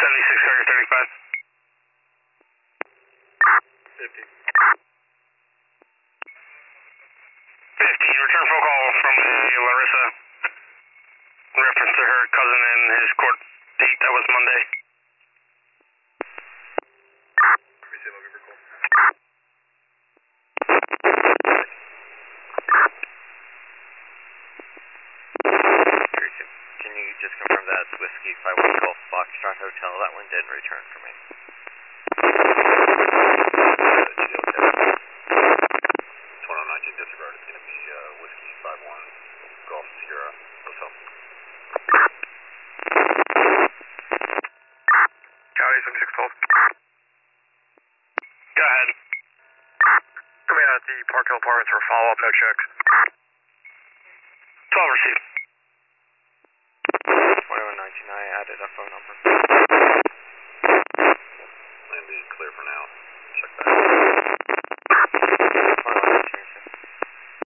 76 Carrier 35. 50. 15, return phone call from Larissa. In reference to her cousin and his court date, that was Monday. Let me see if I'll give her a call. Can you just confirm that it's Whiskey 51 Golf Foxtrot Hotel? That one didn't return for me. Disregard. It's going to be Whiskey 51 Golf Sierra Hotel. County 7612. Go ahead. Coming out at the Park Hill Apartments for follow-up, no checks. 12 received. 2119, I added a phone number.